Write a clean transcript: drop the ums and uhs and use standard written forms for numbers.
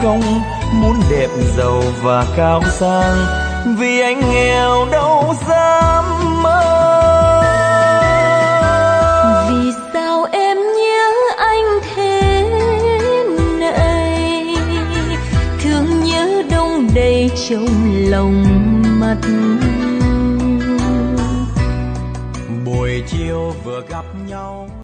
không muốn đẹp giàu và cao sang, vì anh nghèo đâu dám mơ. Vì sao em nhớ anh thế này, thương nhớ đông đầy trong lòng mắt. Buổi chiều vừa gặp nhau